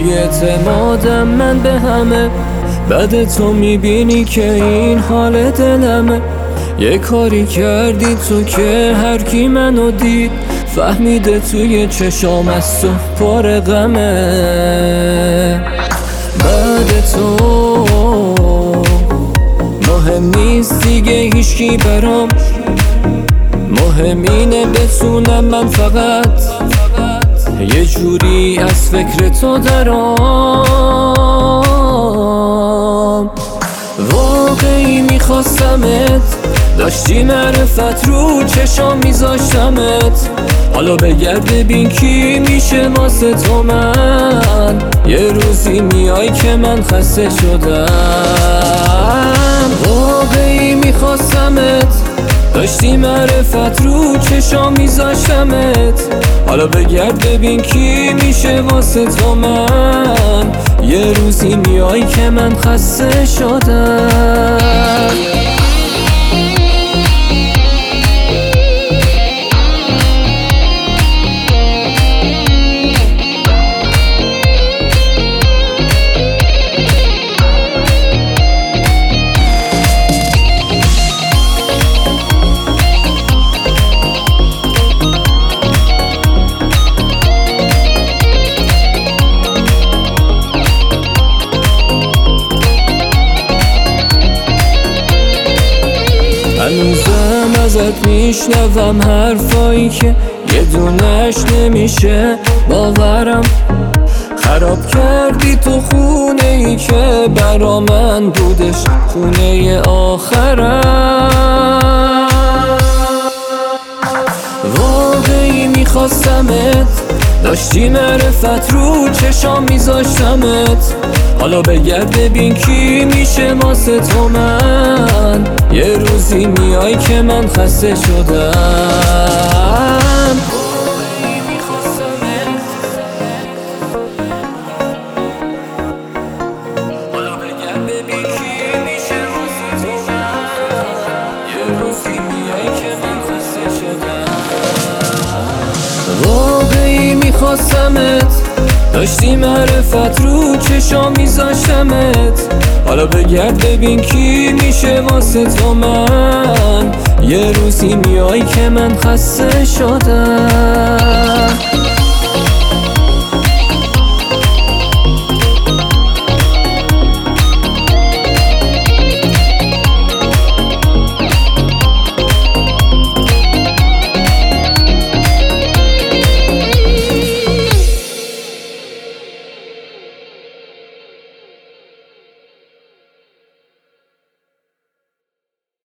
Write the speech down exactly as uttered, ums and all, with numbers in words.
بی اعتمادم من به همه، بعد تو میبینی که این حال دلمه. یه کاری کردی تو که هر کی منو دید فهمیده توی چشام از تو پر غمه. بعد تو مهم نیست دیگه هیچکی برام، مهم اینه بتونم من فقط یه جوری از فکر تو درام. واقعی میخواستمت، داشتی معرفت رو چشام میذاشتمت. حالا بگرد ببین کی میشه واسه تو من، یه روزی میای که من خسته شدم. واقعی میخواستمت، داشتی معرفت رو چشام میذاشتمت. حالا بگرد ببین کی میشه واسه تو من، یه روزی میای که من خسته شدم. هنوزم ازت میشنوم حرفایی که یه دونش نمیشه باورم. خراب کردی تو خونه ای که برا من بودش خونه آخرم. واقعی میخواستمت، داشتی معرفت رو چشام میذاشتمت. حالا بگرد ببین کی میشه واسه تو من، یه روزی میای که من خسته شدم. حالا بگرد ببین کی میشه واسه تو من، یه روزی میای که من خسته شدم. واقعی میخواستمت، داشتی معرفت رو چشام میذاشتمت. حالا بگرد ببین کی میشه واسه تو من، یه روزی میای که من خسته شدم.